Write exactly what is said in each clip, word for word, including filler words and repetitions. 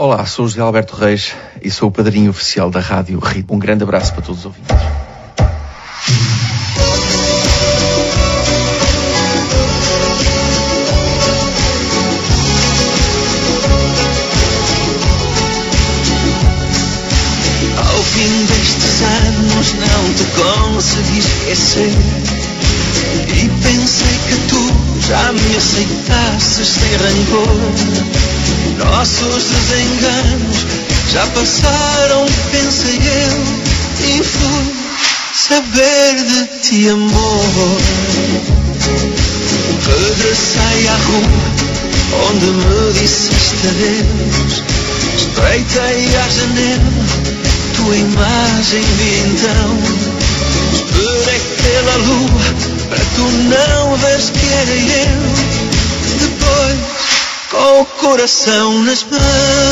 Olá, sou o José Alberto Reis e sou o padrinho oficial da Rádio Ritmo. Um grande abraço para todos os ouvintes. Ao fim destes anos não te consegui esquecer e pensei que tu já me aceitasses sem rancor. Nossos desenganos já passaram, pensei eu, e fui saber de ti, amor. Regressei à rua onde me disseste adeus. Espreitei à janela, tua imagem vi então. Esperei pela lua para tu não veres que era eu. Depois, com o coração nas mãos,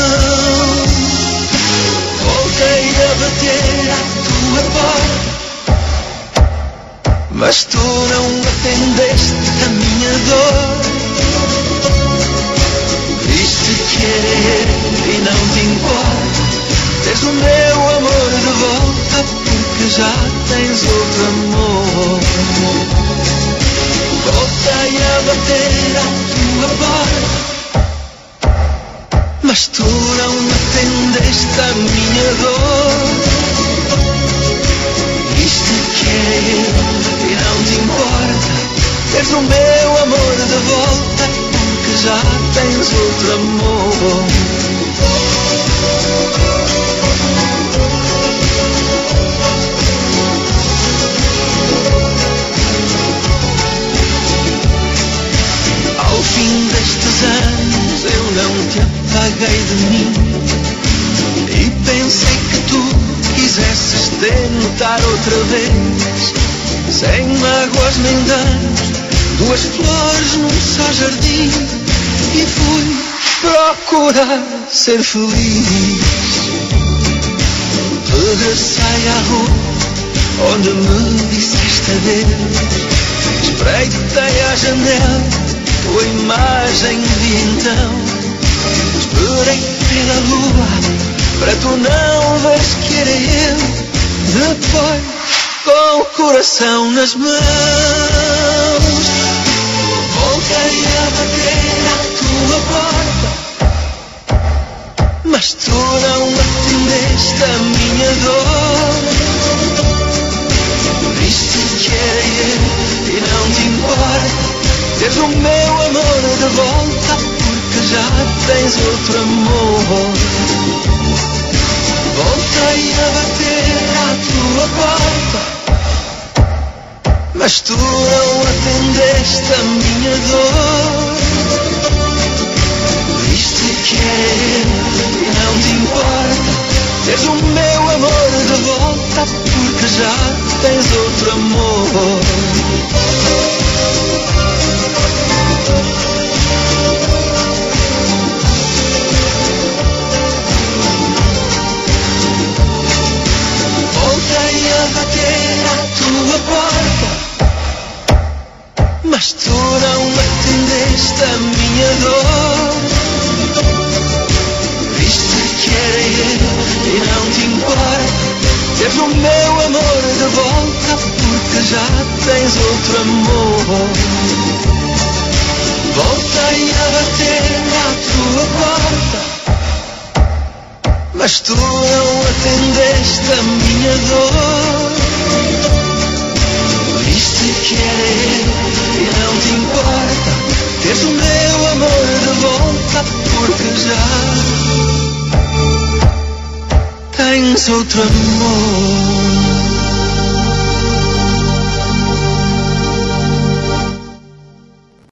voltei a bater à tua porta, mas tu não atendeste a minha dor. Viste que era eu e não te importa, tens o meu amor de volta, porque já tens outro amor. Voltei a bater à tua porta, mas tu não atendeste a minha dor. Viste que era eu e não te importa, tens o meu amor de volta, porque já tens outro amor. Ao fim destes anos eu não te apaguei de mim e pensei que tu quisesses tentar outra vez, sem mágoas nem danos, duas flores num só jardim, e fui procurar ser feliz. Regressei à rua onde me disseste adeus. Espreitei à janela, tua imagem vi então. Esperei pela lua para tu não veres que era eu. Depois, com o coração nas mãos, voltei a bater à tua porta, mas tu não atendeste a minha dor. Viste que era eu e não te importa, tens o meu amor de volta, porque já tens outro amor. Voltei a bater à tua porta, mas tu não atendeste a minha dor. Viste que era eu e não te importa, tens o meu amor de volta, porque já tens outro amor. Voltei a bater à tua porta, mas tu não atendeste a minha dor. Viste que era eu e não te importa, tens o meu amor de volta, porque já tens outro amor. Voltei a bater à tua porta, mas tu não atendeste a minha dor. Viste que era eu e não te importa, tens o meu amor de volta, porque já tens outro amor.